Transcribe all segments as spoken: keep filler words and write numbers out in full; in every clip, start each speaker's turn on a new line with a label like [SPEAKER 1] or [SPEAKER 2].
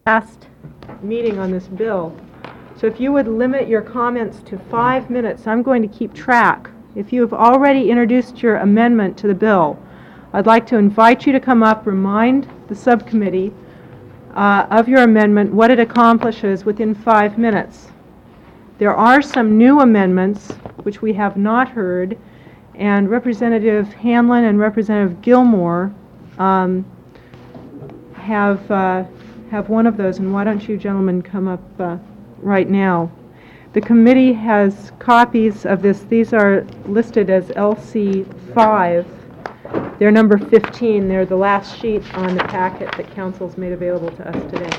[SPEAKER 1] last meeting on this bill. So if you would limit your comments to five minutes, I'm going to keep track. If you have already introduced your amendment to the bill, I'd like to invite you to come up, remind the subcommittee uh, of your amendment, what it accomplishes within five minutes. There are some new amendments which we have not heard, and Representative Hanlon and Representative Gilmore um, have uh, have one of those, and why don't you gentlemen come up uh, right now. The committee has copies of this. These are listed as L C five. They're number fifteen. They're the last sheet on the packet that Council's made available to us today.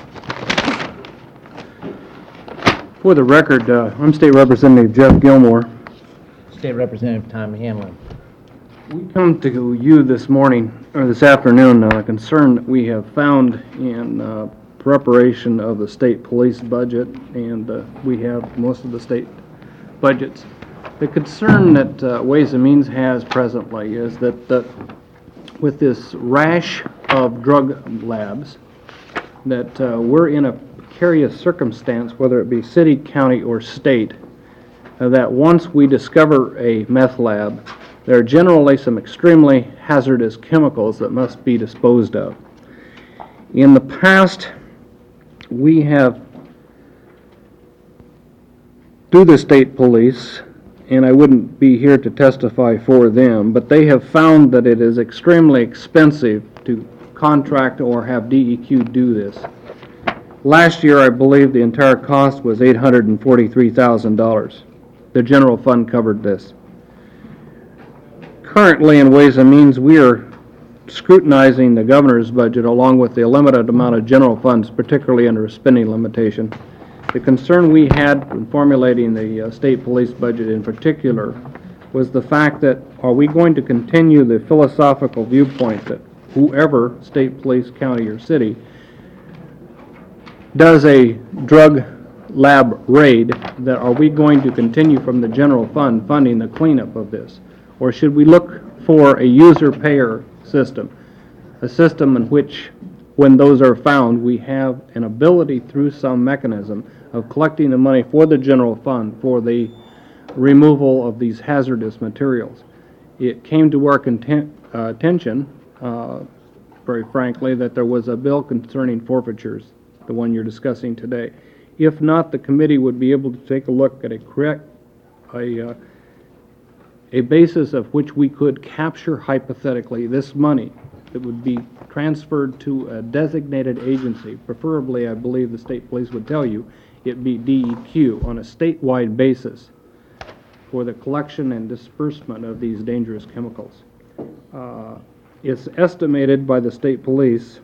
[SPEAKER 2] For the record, uh, I'm State Representative Jeff Gilmore.
[SPEAKER 3] State Representative Tom Hanlon.
[SPEAKER 2] We come to you this morning, or this afternoon, on a concern that we have found in uh, preparation of the state police budget, and uh, we have most of the state budgets. The concern that uh, Ways and Means has presently is that, that with this rash of drug labs, that uh, we're in a precarious circumstance, whether it be city, county, or state, uh, that once we discover a meth lab, there are generally some extremely hazardous chemicals that must be disposed of. In the past, we have, through the state police, and I wouldn't be here to testify for them, but they have found that it is extremely expensive to contract or have D E Q do this. Last year, I believe the entire cost was eight hundred forty-three thousand dollars. The general fund covered this. Currently, in Ways and Means, we are scrutinizing the governor's budget along with the limited amount of general funds, particularly under a spending limitation. The concern we had in formulating the uh, state police budget in particular was the fact that, are we going to continue the philosophical viewpoint that whoever, state police, county, or city, does a drug lab raid, that are we going to continue from the general fund funding the cleanup of this? Or should we look for a user-payer system, a system in which, when those are found, we have an ability through some mechanism of collecting the money for the general fund for the removal of these hazardous materials? It came to our content, uh, attention, uh, very frankly, that there was a bill concerning forfeitures, the one you're discussing today. If not, the committee would be able to take a look at a correct, a, uh, a basis of which we could capture hypothetically this money that would be transferred to a designated agency. Preferably, I believe the state police would tell you, it be D E Q on a statewide basis for the collection and disbursement of these dangerous chemicals. Uh, it's estimated by the state police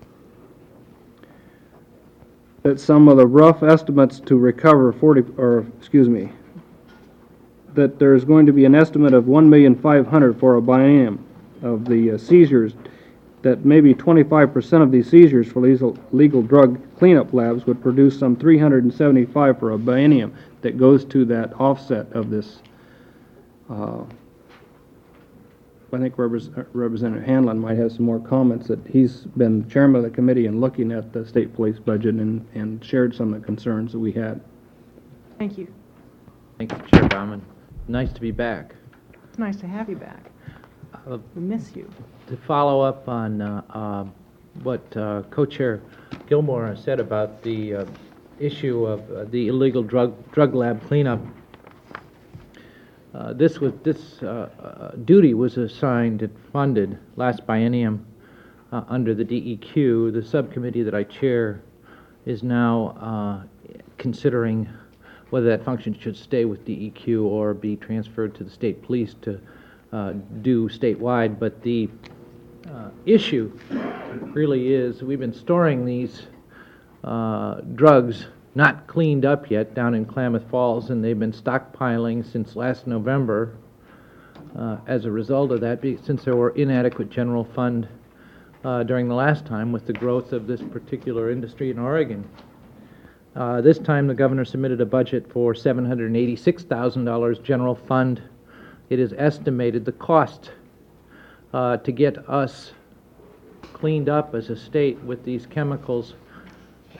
[SPEAKER 2] that some of the rough estimates to recover forty, or excuse me, that there's going to be an estimate of one million five hundred for a biennium of the uh, seizures, that maybe twenty-five percent of these seizures for legal, legal drug cleanup labs would produce some three hundred seventy-five for a biennium that goes to that offset of this. Uh, I think Repres- Representative Hanlon might have some more comments, that he's been chairman of the committee and looking at the state police budget and, and shared some of the concerns that we had.
[SPEAKER 1] Thank you.
[SPEAKER 3] Thank you, Chair Bauman. Nice to be back.
[SPEAKER 1] It's nice to have you back.
[SPEAKER 3] Uh,
[SPEAKER 1] We miss you.
[SPEAKER 3] to follow up on uh, uh, what uh, Co-Chair Gilmore said about the uh, issue of uh, the illegal drug drug lab cleanup. Uh, this was this uh, uh, duty was assigned and funded last biennium uh, under the D E Q. The subcommittee that I chair is now uh, considering whether that function should stay with D E Q or be transferred to the state police to uh, do statewide. But the uh, issue really is we've been storing these uh, drugs not cleaned up yet down in Klamath Falls, and they've been stockpiling since last November. Uh, as a result of that, since there were inadequate general fund uh, during the last time with the growth of this particular industry in Oregon. Uh, this time the governor submitted a budget for seven hundred eighty-six thousand dollars general fund. It is estimated the cost uh, to get us cleaned up as a state with these chemicals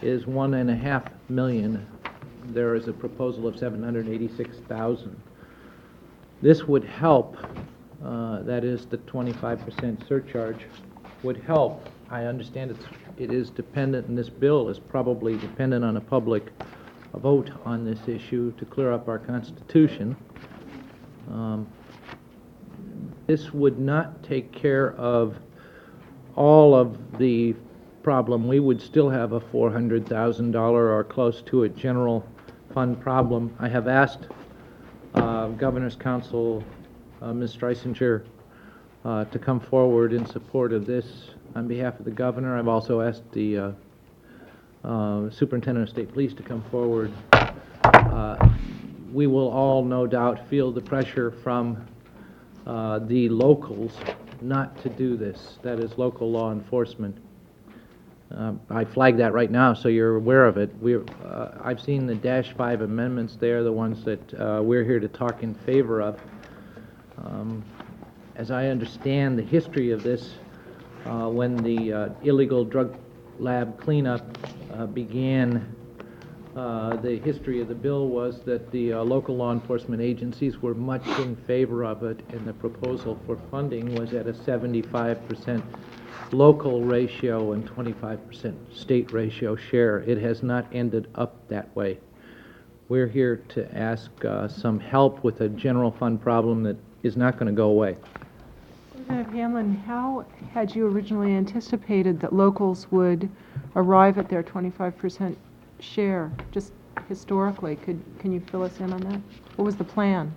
[SPEAKER 3] is one and a half million. There is a proposal of seven hundred eighty-six thousand. This would help, uh, that is the twenty-five percent surcharge, would help. I understand it's, it is dependent, and this bill is probably dependent on a public vote on this issue to clear up our Constitution. Um, This would not take care of all of the problem. We would still have a four hundred thousand dollars or close to it general fund problem. I have asked uh, Governor's Counsel, uh, Miz Streisinger, uh, to come forward in support of this on behalf of the governor. I've also asked the uh, uh, Superintendent of State Police to come forward. Uh, we will all no doubt feel the pressure from uh, the locals not to do this. That is local law enforcement. Uh, I flag that right now so you're aware of it. We're, uh, I've seen the dash five amendments. They're the ones that uh, we're here to talk in favor of. Um, as I understand the history of this, uh, when the uh, illegal drug lab cleanup uh, began, uh, the history of the bill was that the uh, local law enforcement agencies were much in favor of it, and the proposal for funding was at a seventy-five percent local ratio and twenty-five percent state ratio share. It has not ended up that way. We're here to ask uh, some help with a general fund problem that is not going to go away.
[SPEAKER 1] Representative Hamlin, how had you originally anticipated that locals would arrive at their twenty-five percent share, just historically? Could, can you fill us in on that? What was the plan?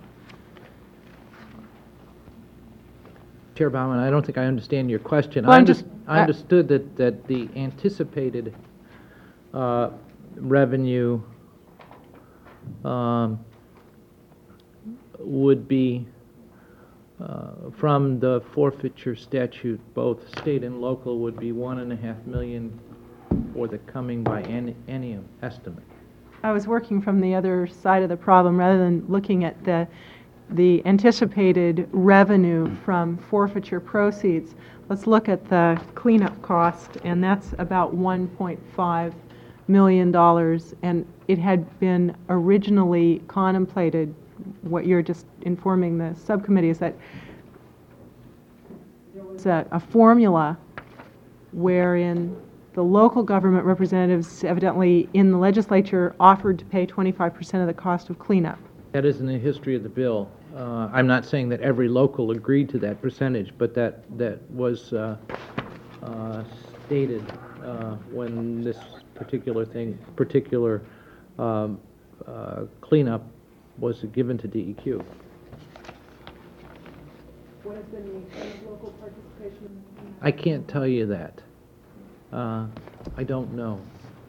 [SPEAKER 3] Chair Bauman, I don't think I understand your question.
[SPEAKER 1] Well,
[SPEAKER 3] I,
[SPEAKER 1] I'm
[SPEAKER 3] under-
[SPEAKER 1] just-
[SPEAKER 3] I
[SPEAKER 1] I-
[SPEAKER 3] understood that, that the anticipated uh, revenue um, would be uh, from the forfeiture statute, both state and local, would be one and a half million for the coming biennium estimate.
[SPEAKER 1] I was working from the other side of the problem rather than looking at the the anticipated revenue from forfeiture proceeds. Let's look at the cleanup cost, and that's about one point five million dollars, and it had been originally contemplated, what you're just informing the subcommittee is that there was a, a formula wherein the local government representatives evidently in the legislature offered to pay twenty-five percent of the cost of cleanup.
[SPEAKER 3] That isn't the history of the bill. Uh, I'm not saying that every local agreed to that percentage, but that, that was uh, uh, stated uh, when this particular thing, particular um, uh, cleanup was given to D E Q.
[SPEAKER 1] What has been the extent of local participation?
[SPEAKER 3] I can't tell you that. Uh, I don't know.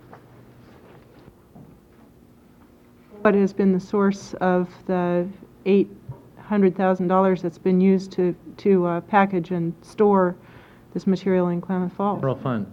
[SPEAKER 1] What has been the source of the eight hundred thousand dollars that's been used to, to uh, package and store this material in Klamath Falls?
[SPEAKER 3] General fund.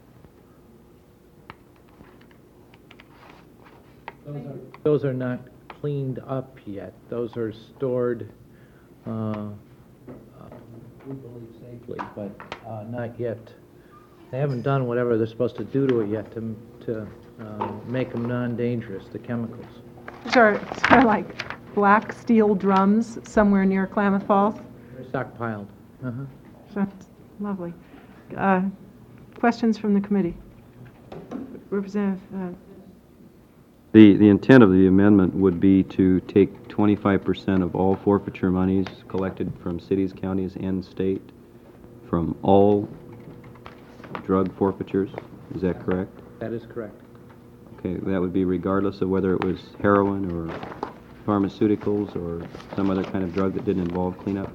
[SPEAKER 3] Those are, those are not cleaned up yet. Those are stored, uh, uh, we believe safely, but uh, not yet. They haven't done whatever they're supposed to do to it yet to, to uh, make them non-dangerous, the chemicals.
[SPEAKER 1] These are sort of like black steel drums somewhere near Klamath Falls.
[SPEAKER 3] They're stockpiled. Uh-huh.
[SPEAKER 1] That's lovely. Uh, questions from the committee? Representative, uh,
[SPEAKER 4] The, the intent of the amendment would be to take twenty-five percent of all forfeiture monies collected from cities, counties, and state from all drug forfeitures. Is that correct?
[SPEAKER 3] That is correct.
[SPEAKER 4] Okay, that would be regardless of whether it was heroin or pharmaceuticals or some other kind of drug that didn't involve cleanup?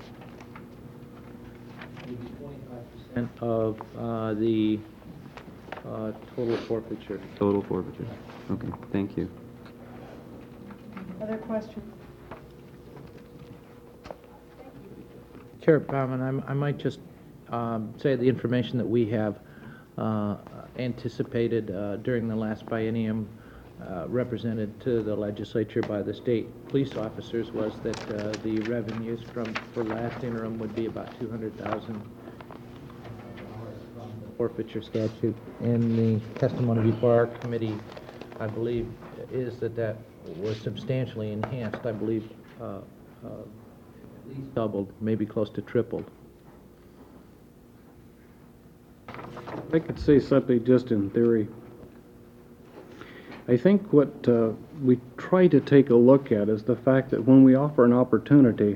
[SPEAKER 3] And of uh, the uh, total forfeiture.
[SPEAKER 4] Total forfeiture. Okay, thank you.
[SPEAKER 1] other questions?
[SPEAKER 3] Chair Bauman, I'm- I might just um, say the information that we have uh, anticipated uh, during the last biennium uh, represented to the legislature by the state police officers was that uh, the revenues from, for last interim would be about two hundred thousand dollars from the forfeiture statute. In the testimony before our committee, I believe, is that that was substantially enhanced. I believe uh, uh, at least doubled, maybe close to tripled.
[SPEAKER 2] I could say something just in theory. I think what uh, we try to take a look at is the fact that when we offer an opportunity,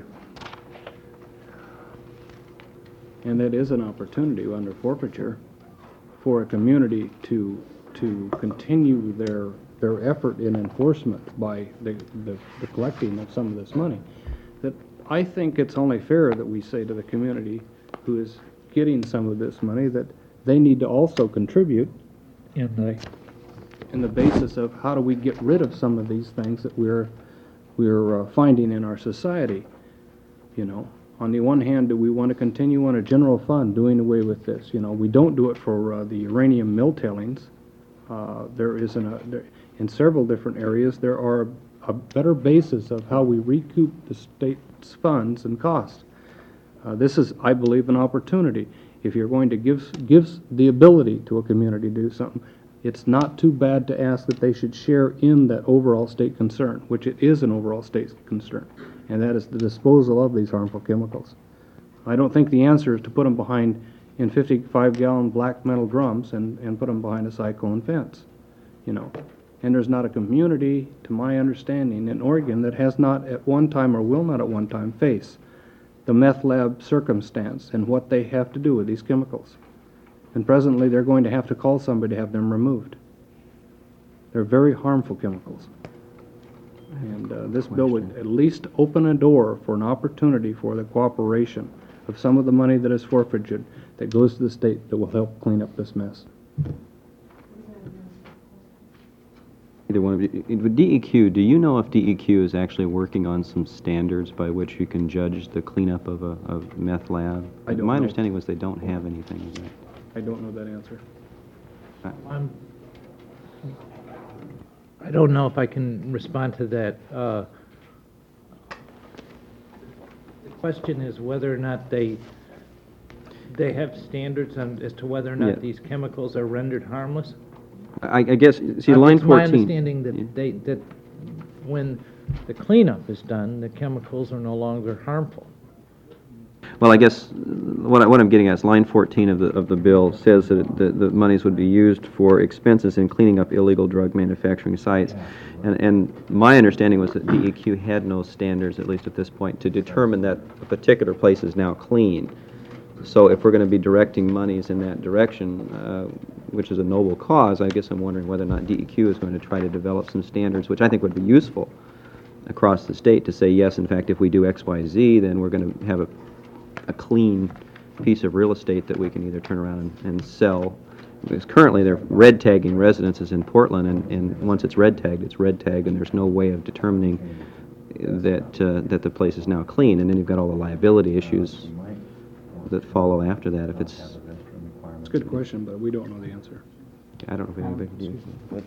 [SPEAKER 2] and that is an opportunity under forfeiture, for a community to to continue their their effort in enforcement by the, the, the collecting of some of this money, that I think it's only fair that we say to the community who is getting some of this money that they need to also contribute in the in the basis of how do we get rid of some of these things that we're we're uh, finding in our society. You know, on the one hand, do we want to continue on a general fund doing away with this? You know, we don't do it for uh, the uranium mill tailings. Uh, there is an, uh, there, in several different areas, there are a better basis of how we recoup the state's funds and costs. Uh, this is, I believe, an opportunity. If you're going to give gives the ability to a community to do something, it's not too bad to ask that they should share in that overall state concern, which it is an overall state concern, and that is the disposal of these harmful chemicals. I don't think the answer is to put them behind in fifty-five gallon black metal drums and, and put them behind a cyclone fence, you know. And there's not a community, to my understanding, in Oregon that has not at one time or will not at one time face the meth lab circumstance and what they have to do with these chemicals. And presently they're going to have to call somebody to have them removed. They're very harmful chemicals. And uh, this bill would at least open a door for an opportunity for the cooperation of some of the money that is forfeited that goes to the state that will help clean up this mess.
[SPEAKER 4] Either one of you. With D E Q, do you know if D E Q is actually working on some standards by which you can judge the cleanup of a of meth lab?
[SPEAKER 2] I don't
[SPEAKER 4] My
[SPEAKER 2] know.
[SPEAKER 4] understanding was they don't have anything yet.
[SPEAKER 2] I don't know that answer.
[SPEAKER 3] I'm, I don't know if I can respond to that. Uh, The question is whether or not they, they have standards on, as to whether or
[SPEAKER 4] Yeah.
[SPEAKER 3] not these chemicals are rendered harmless.
[SPEAKER 4] I, I guess, see,
[SPEAKER 3] Uh,
[SPEAKER 4] line
[SPEAKER 3] It's my
[SPEAKER 4] fourteen.
[SPEAKER 3] understanding
[SPEAKER 4] Yeah.
[SPEAKER 3] that they, that when the cleanup is done, the chemicals are no longer harmful.
[SPEAKER 4] Well, I guess, uh, what, I, what I'm getting at is line fourteen of the, of the bill says that the, the monies would be used for expenses in cleaning up illegal drug manufacturing sites. And, and my understanding was that D E Q had no standards, at least at this point, to determine that a particular place is now clean. So if we're going to be directing monies in that direction, uh, which is a noble cause, I guess I'm wondering whether or not D E Q is going to try to develop some standards, which I think would be useful across the state to say, yes, in fact, if we do X, Y, Z, then we're going to have a a clean piece of real estate that we can either turn around and, and sell. Because currently they're red tagging residences in Portland, and, and once it's red tagged, it's red tagged, and there's no way of determining that uh, that the place is now clean. And then you've got all the liability issues that follow after that. If it's,
[SPEAKER 2] It's a good question, but we don't know the answer.
[SPEAKER 4] I don't know if anybody can do.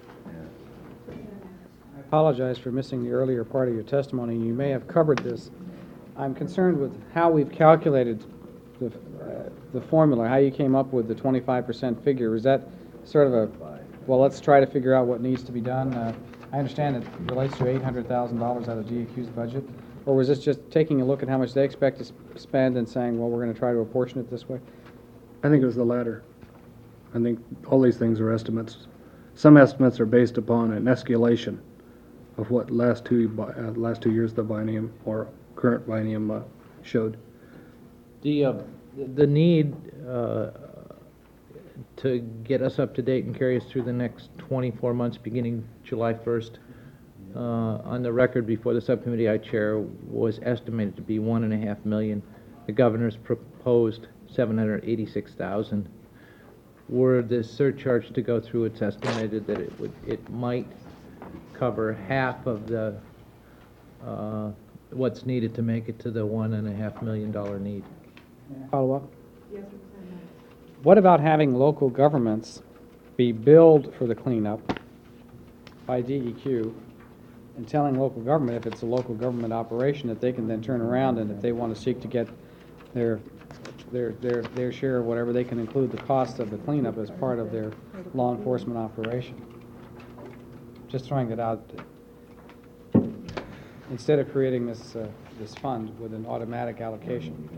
[SPEAKER 5] I apologize for missing the earlier part of your testimony. You may have covered this. I'm concerned with how we've calculated the, uh, the formula, how you came up with the twenty-five percent figure. Is that sort of a, well, let's try to figure out what needs to be done? Uh, I understand it relates to eight hundred thousand dollars out of D E Q's budget. Or was this just taking a look at how much they expect to s- spend and saying, well, we're going to try to apportion it this way?
[SPEAKER 2] I think it was the latter. I think all these things are estimates. Some estimates are based upon an escalation of what last two, bi- uh, last two years the biennium or current biennium uh, showed.
[SPEAKER 3] The, uh, the need uh, to get us up to date and carry us through the next twenty-four months, beginning July first, uh, on the record before the subcommittee I chair, was estimated to be one and a half million. The governor's proposed seven hundred eighty-six thousand. Were the surcharge to go through, it's estimated that it would, it might cover half of the, uh, what's needed to make it to the one and a half million dollar need.
[SPEAKER 5] Follow up? What about having local governments be billed for the cleanup by D E Q and telling local government, if it's a local government operation, that they can then turn around and if they want to seek to get their their, their, their share of whatever, they can include the cost of the cleanup as part of their law enforcement operation. Just throwing it out, instead of creating this, uh, this fund with an automatic allocation.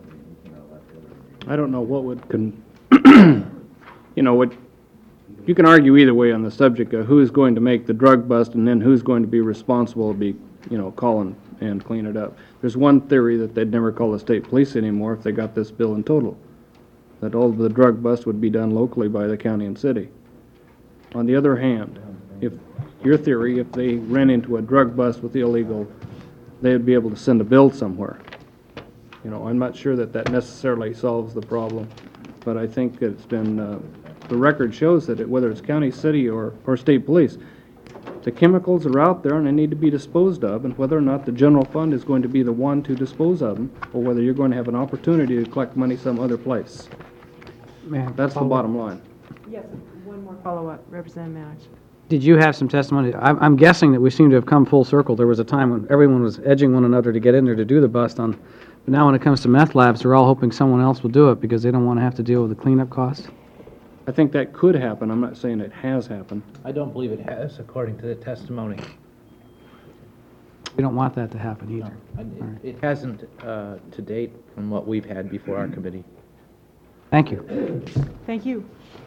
[SPEAKER 2] I don't know what would con, you know, what, you can argue either way on the subject of who's going to make the drug bust and then who's going to be responsible to be, you know, calling and clean it up. There's one theory that they'd never call the state police anymore if they got this bill in total, that all of the drug bust would be done locally by the county and city. On the other hand, if, your theory, if they ran into a drug bust with illegal, they'd be able to send a bill somewhere. You know, I'm not sure that that necessarily solves the problem, but I think it's been, uh, the record shows that it, whether it's county, city, or, or state police, the chemicals are out there and they need to be disposed of, and whether or not the general fund is going to be the one to dispose of them, or whether you're going to have an opportunity to collect money some other place. That's the bottom line.
[SPEAKER 1] Yes, one more follow-up, Representative Mannix.
[SPEAKER 5] Did you have some testimony? I'm, I'm guessing that we seem to have come full circle. There was a time when everyone was edging one another to get in there to do the bust on, but now when it comes to meth labs, they're all hoping someone else will do it because they don't want to have to deal with the cleanup costs.
[SPEAKER 2] I think that could happen. I'm not saying it has happened.
[SPEAKER 3] I don't believe it has, according to the testimony.
[SPEAKER 5] We don't want that to happen
[SPEAKER 3] No,
[SPEAKER 5] either.
[SPEAKER 3] I- It it hasn't uh, to date from what we've had before our committee.
[SPEAKER 5] Thank you.
[SPEAKER 1] Thank you.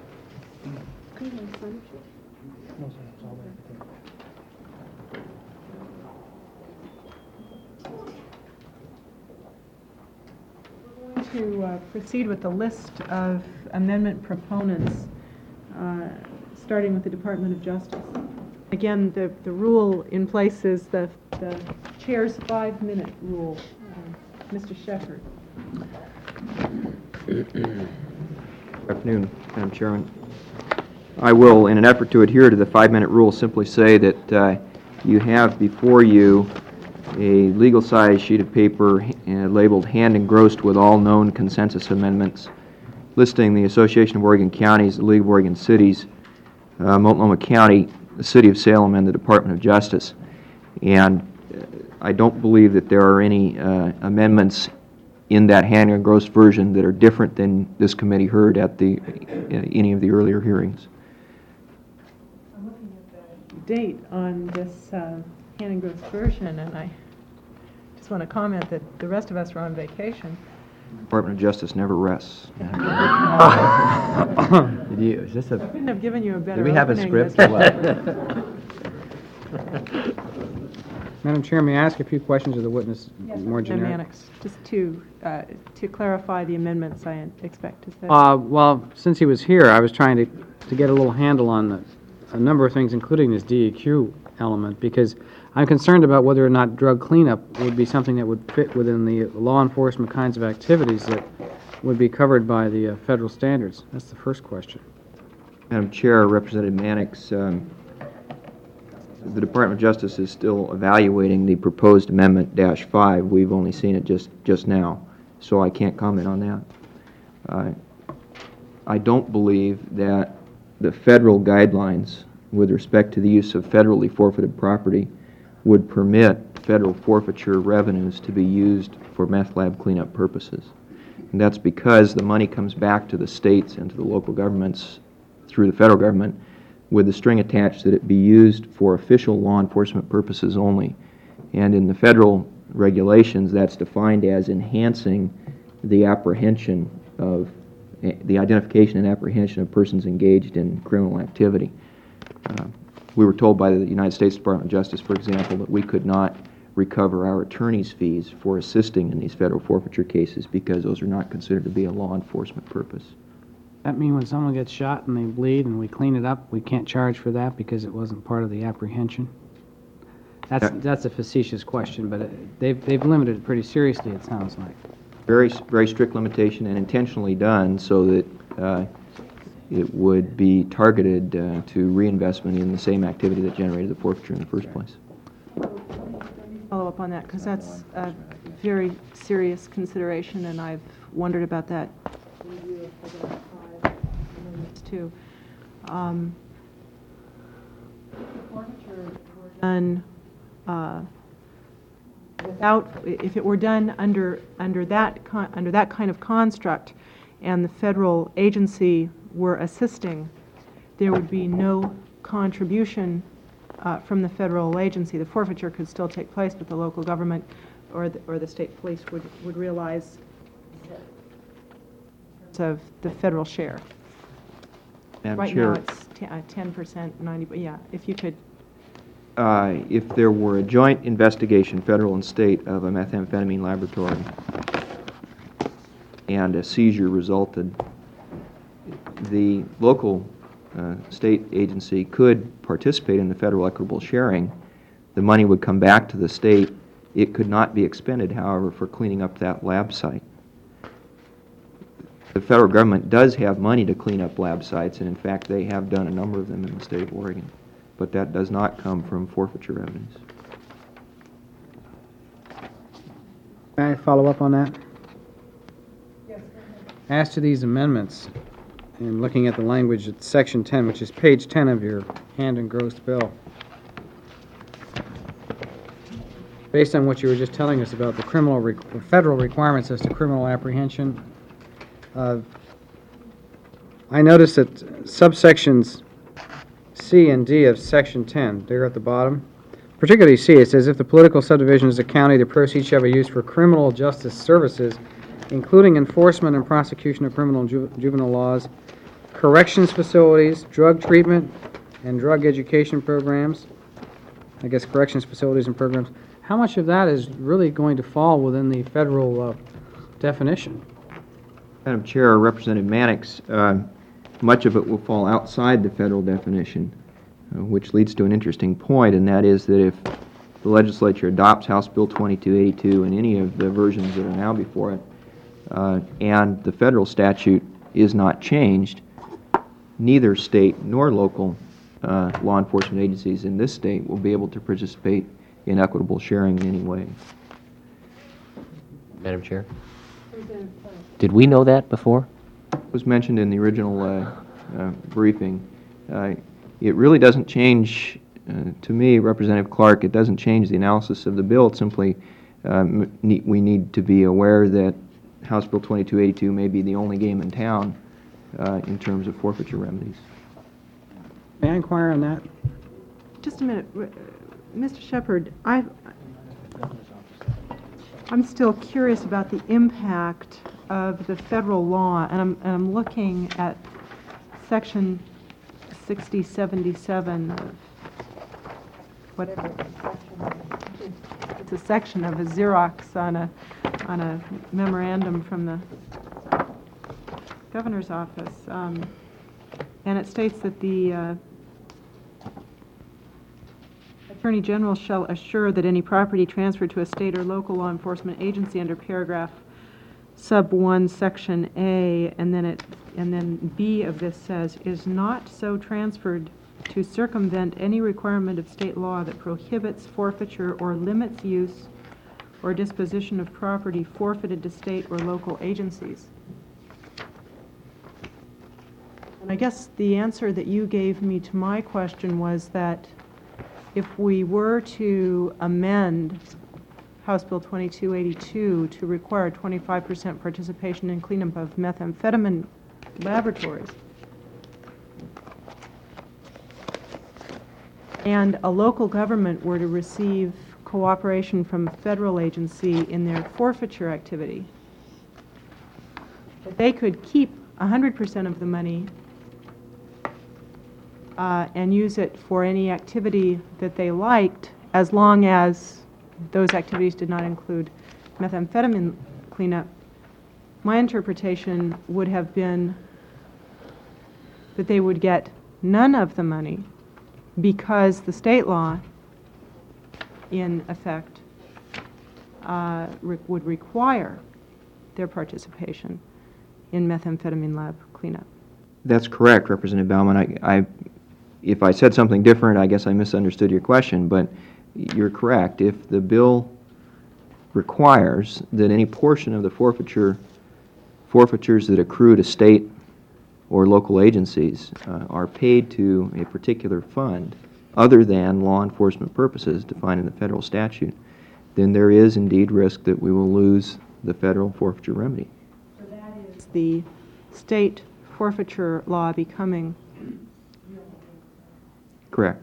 [SPEAKER 1] We're going to uh, proceed with the list of amendment proponents, uh, starting with the Department of Justice. Again, the, the rule in place is the, the chair's five-minute rule. Uh, Mister Shepherd.
[SPEAKER 6] Good afternoon, Madam Chairman. I will, in an effort to adhere to the five-minute rule, simply say that uh, you have before you a legal-size sheet of paper uh, labeled "hand engrossed with all known consensus amendments," listing the Association of Oregon Counties, the League of Oregon Cities, uh, Multnomah County, the City of Salem, and the Department of Justice. And uh, I don't believe that there are any uh, amendments in that hand engrossed version that are different than this committee heard at the uh, any of the earlier hearings.
[SPEAKER 1] I'm looking at the date on this uh, hand engrossed version, and I just want to comment that the rest of us were on vacation.
[SPEAKER 6] Department of Justice never rests.
[SPEAKER 7] Did you, is this a,
[SPEAKER 1] Couldn't have given you a better
[SPEAKER 7] do we have a
[SPEAKER 1] opening
[SPEAKER 7] script
[SPEAKER 1] this-
[SPEAKER 7] or what?
[SPEAKER 5] Madam Chair, may I ask a few questions of the witness,
[SPEAKER 1] Yes,
[SPEAKER 5] more
[SPEAKER 1] Representative
[SPEAKER 5] generic?
[SPEAKER 1] Mannix, just to, uh, to clarify the amendments I expect. Is that?
[SPEAKER 5] Uh, well, since he was here, I was trying to, to get a little handle on the, a number of things, including this D E Q element, because I'm concerned about whether or not drug cleanup would be something that would fit within the law enforcement kinds of activities that would be covered by the uh, federal standards. That's the first question.
[SPEAKER 6] Madam Chair, Representative Mannix, um, the Department of Justice is still evaluating the proposed amendment dash five. We've only seen it just, just now, so I can't comment on that. Uh, I don't believe that the federal guidelines with respect to the use of federally forfeited property would permit federal forfeiture revenues to be used for meth lab cleanup purposes. And that's because the money comes back to the states and to the local governments through the federal government with the string attached that it be used for official law enforcement purposes only. And in the federal regulations, that's defined as enhancing the apprehension of, the identification and apprehension of persons engaged in criminal activity. Uh, we were told by the United States Department of Justice, for example, that we could not recover our attorney's fees for assisting in these federal forfeiture cases because those are not considered to be a law enforcement purpose.
[SPEAKER 5] That mean when someone gets shot and they bleed and we clean it up, we can't charge for that because it wasn't part of the apprehension? That's,
[SPEAKER 6] Yeah.
[SPEAKER 5] that's a facetious question, but it- they've, they've limited it pretty seriously, it sounds like.
[SPEAKER 6] Very, very strict limitation and intentionally done so that uh, it would be targeted uh, to reinvestment in the same activity that generated the forfeiture in the first place.
[SPEAKER 1] Follow up on that, because that's a very serious consideration, and I've wondered about that in view of the five amendments too. Um, Forfeiture were done uh, without, if it were done under, under that, con- under that kind of construct, and the federal agency were assisting, there would be no contribution uh, from the federal agency. The forfeiture could still take place, but the local government or the, or the state police would, would realize of the federal share.
[SPEAKER 6] Madam
[SPEAKER 1] Right
[SPEAKER 6] Chair,
[SPEAKER 1] now, it's te- uh, ten percent, ninety, but yeah, if you could,
[SPEAKER 6] uh, if there were a joint investigation, federal and state, of a methamphetamine laboratory, and a seizure resulted, the local uh, state agency could participate in the federal equitable sharing. The money would come back to the state. It could not be expended, however, for cleaning up that lab site. The federal government does have money to clean up lab sites, and in fact, they have done a number of them in the state of Oregon. But that does not come from forfeiture revenues.
[SPEAKER 5] May I follow up on that? Yes. As to these amendments, and looking at the language at section ten, which is page ten of your hand-engrossed bill, based on what you were just telling us about the criminal, requ- the federal requirements as to criminal apprehension, uh, I noticed that subsections C and D of section ten, they're at the bottom. Particularly C, it says, if the political subdivision is a county, the proceeds shall be used for criminal justice services, including enforcement and prosecution of criminal and ju- juvenile laws, corrections facilities, drug treatment, and drug education programs. I guess corrections facilities and programs. How much of that is really going to fall within the federal uh, definition?
[SPEAKER 6] Madam Chair, Representative Mannix, uh, much of it will fall outside the federal definition, uh, which leads to an interesting point, and that is that if the legislature adopts House Bill twenty-two eighty-two and any of the versions that are now before it, uh, and the federal statute is not changed, neither state nor local uh, law enforcement agencies in this state will be able to participate in equitable sharing in any way.
[SPEAKER 7] Madam Chair? Did we know that before?
[SPEAKER 6] Was mentioned in the original uh, uh, briefing. Uh, It really doesn't change, uh, to me, Representative Clark, it doesn't change the analysis of the bill. It simply, um, ne- we need to be aware that House Bill twenty-two eighty-two may be the only game in town uh, in terms of forfeiture remedies.
[SPEAKER 5] May I inquire on that?
[SPEAKER 1] just a minute. R- Mister Shepherd, I, I'm still curious about the impact of the federal law, and I'm, and I'm looking at section sixty seventy-seven of whatever section. It's a section of a Xerox on a, on a memorandum from the governor's office. Um, and it states that the uh, Attorney General shall assure that any property transferred to a state or local law enforcement agency under paragraph sub one, section A, and then it, and then B of this says, is not so transferred to circumvent any requirement of state law that prohibits forfeiture or limits use or disposition of property forfeited to state or local agencies. And I guess the answer that you gave me to my question was that if we were to amend House Bill twenty-two eighty-two to require twenty-five percent participation in cleanup of methamphetamine laboratories, and a local government were to receive cooperation from a federal agency in their forfeiture activity, that they could keep one hundred percent of the money uh, and use it for any activity that they liked, as long as those activities did not include methamphetamine cleanup. My interpretation would have been that they would get none of the money because the state law, in effect, uh, re- would require their participation in methamphetamine lab cleanup.
[SPEAKER 6] That's correct, Representative Baumann. I, I, if I said something different, I guess I misunderstood your question, but you're correct. If the bill requires that any portion of the forfeiture, forfeitures that accrue to state or local agencies uh, are paid to a particular fund other than law enforcement purposes defined in the federal statute, then there is indeed risk that we will lose the federal forfeiture remedy.
[SPEAKER 1] Is the state forfeiture law becoming?
[SPEAKER 6] Correct.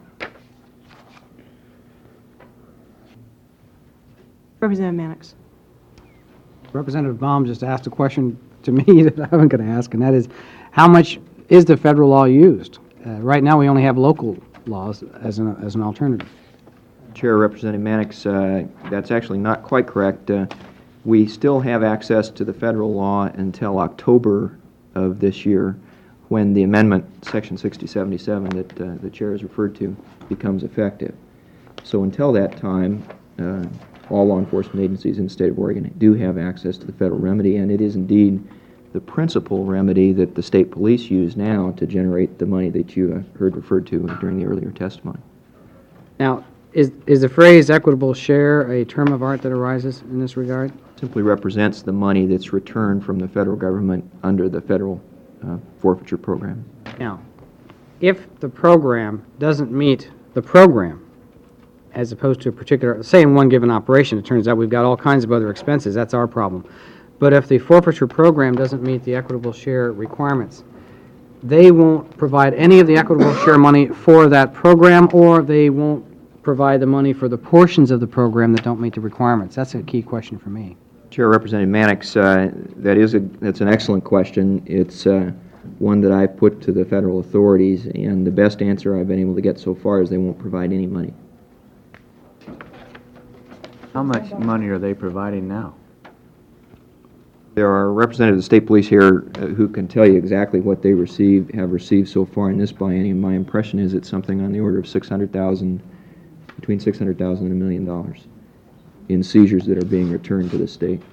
[SPEAKER 1] Representative Mannix.
[SPEAKER 5] Representative Baum just asked a question to me that I'm going to ask, and that is, how much is the federal law used? Uh, right now, we only have local laws as an, as an alternative.
[SPEAKER 6] Chair, Representative Mannix, uh, that's actually not quite correct. Uh, we still have access to the federal law until October of this year, when the amendment, Section sixty seventy-seven, that uh, the Chair has referred to, becomes effective. So until that time, uh, all law enforcement agencies in the state of Oregon do have access to the federal remedy, and it is indeed the principal remedy that the state police use now to generate the money that you uh, heard referred to during the earlier testimony.
[SPEAKER 5] Now, is, is the phrase equitable share a term of art that arises in this regard?
[SPEAKER 6] Simply represents the money that's returned from the federal government under the federal uh, forfeiture program.
[SPEAKER 5] Now, if the program doesn't meet the program, as opposed to a particular, say in one given operation, it turns out we've got all kinds of other expenses, that's our problem. But if the forfeiture program doesn't meet the equitable share requirements, they won't provide any of the equitable share money for that program, or they won't provide the money for the portions of the program that don't meet the requirements. That's a key question for me.
[SPEAKER 6] Chair, Representative Mannix, uh, that is a, that's an excellent question. It's uh, one that I've put to the federal authorities, and the best answer I've been able to get so far is they won't provide any money.
[SPEAKER 8] How much money are they providing now?
[SPEAKER 6] There are representatives of the state police here uh, who can tell you exactly what they receive, have received so far in this biennium. My impression is it's something on the order of six hundred thousand, between six hundred thousand and a million dollars in seizures that are being returned to the state.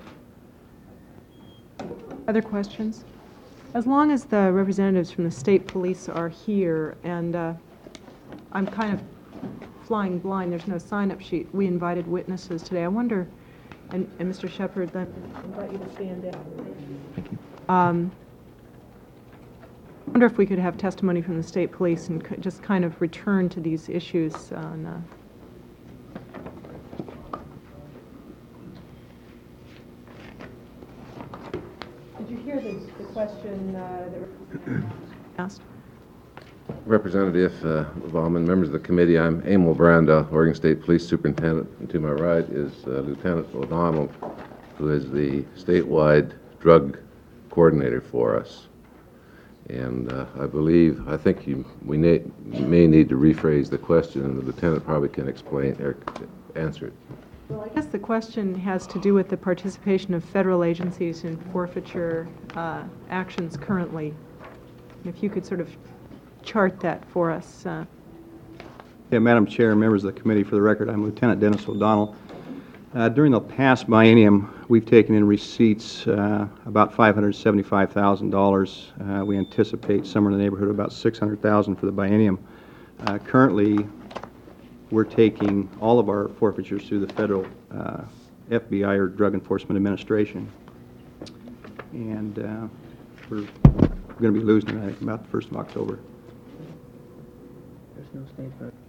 [SPEAKER 1] Other questions? As long as the representatives from the state police are here, and uh, I'm kind of flying blind, there's no sign-up sheet. We invited witnesses today. I wonder, and, and Mister Shepard, I invite you to stand in. Um, I wonder if we could have testimony from the state police and could just kind of return to these issues on, uh, did you hear the, the question uh, that was asked?
[SPEAKER 9] Representative uh, Baumann, members of the committee, I'm Emil Branda, Oregon State Police Superintendent, and to my right is uh, Lieutenant O'Donnell, who is the statewide drug coordinator for us. And uh, I believe, I think you, we may, may need to rephrase the question, and the lieutenant probably can explain or answer it.
[SPEAKER 1] Well, I guess the question has to do with the participation of federal agencies in forfeiture uh, actions currently. If you could sort of chart that for us. Uh.
[SPEAKER 10] Yeah, Madam Chair, members of the committee, for the record, I'm Lieutenant Dennis O'Donnell. Uh, during the past biennium, we've taken in receipts uh, about five hundred seventy-five thousand dollars. Uh, we anticipate somewhere in the neighborhood of about six hundred thousand dollars for the biennium. Uh, currently, we're taking all of our forfeitures through the federal uh, F B I, or Drug Enforcement Administration. And uh, we're, we're going to be losing it, I think, about the first of October.
[SPEAKER 3] There's no state budget.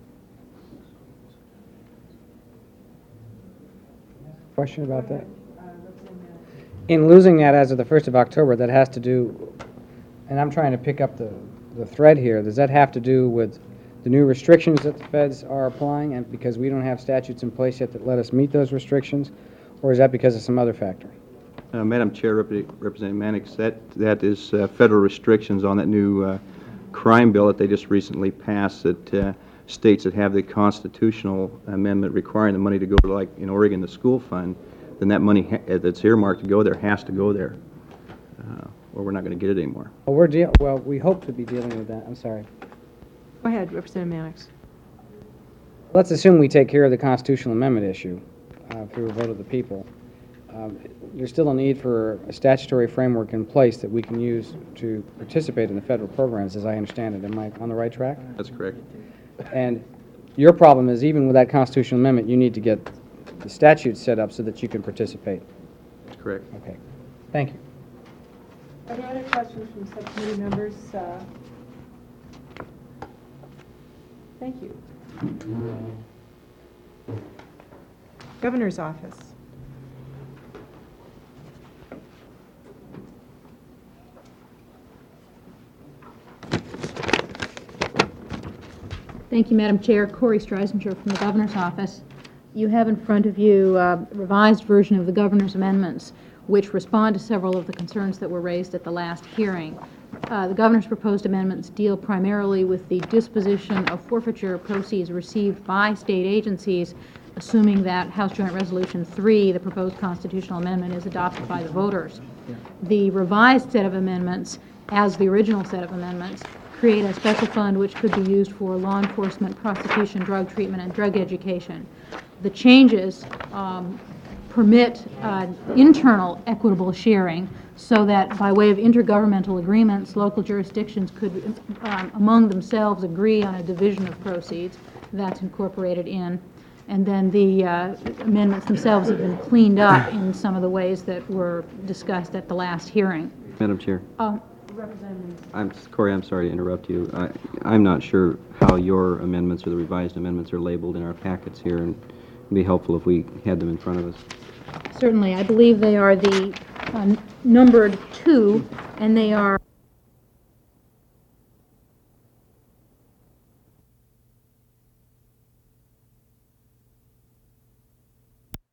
[SPEAKER 5] Question about that? In losing that as of the first of October, that has to do, and I'm trying to pick up the, the thread here, does that have to do with the new restrictions that the feds are applying, and because we don't have statutes in place yet that let us meet those restrictions, or is that because of some other factor?
[SPEAKER 10] Uh, Madam Chair, Rep Representative Mannix, that, that is uh, federal restrictions on that new uh, crime bill that they just recently passed that uh, states that have the constitutional amendment requiring the money to go to, like in Oregon, the school fund, then that money ha that's earmarked to go there has to go there, uh, or we're not going to get it anymore.
[SPEAKER 5] Well, we're deal. Well, we hope to be dealing with that. I'm sorry.
[SPEAKER 1] Go ahead, Representative Mannix.
[SPEAKER 5] Let's assume we take care of the constitutional amendment issue uh, through a vote of the people. Um, there's still a need for a statutory framework in place that we can use to participate in the federal programs, as I understand it. Am I on the right track?
[SPEAKER 10] That's correct.
[SPEAKER 5] And your problem is, even with that constitutional amendment, you need to get the statute set up so that you can participate.
[SPEAKER 10] That's correct.
[SPEAKER 5] Okay. Thank you.
[SPEAKER 1] Are there other questions from subcommittee members? Uh, thank you. Governor's office.
[SPEAKER 11] Thank you, Madam Chair. Corey Streisinger from the Governor's Office. You have in front of you a revised version of the Governor's amendments, which respond to several of the concerns that were raised at the last hearing. Uh, the Governor's proposed amendments deal primarily with the disposition of forfeiture proceeds received by state agencies, assuming that House Joint Resolution three, the proposed constitutional amendment, is adopted by the voters. The revised set of amendments, as the original set of amendments, create a special fund which could be used for law enforcement, prosecution, drug treatment, and drug education. The changes um, permit uh, internal equitable sharing so that by way of intergovernmental agreements, local jurisdictions could um, among themselves agree on a division of proceeds. That's incorporated in. And then the uh, amendments themselves have been cleaned up in some of the ways that were discussed at the last hearing.
[SPEAKER 4] Madam Chair.
[SPEAKER 11] Um,
[SPEAKER 4] I'm, Corey, I'm sorry to interrupt you. I, I'm not sure how your amendments or the revised amendments are labeled in our packets here, and it'd be helpful if we had them in front of us.
[SPEAKER 11] Certainly. I believe they are the uh, numbered two, and they are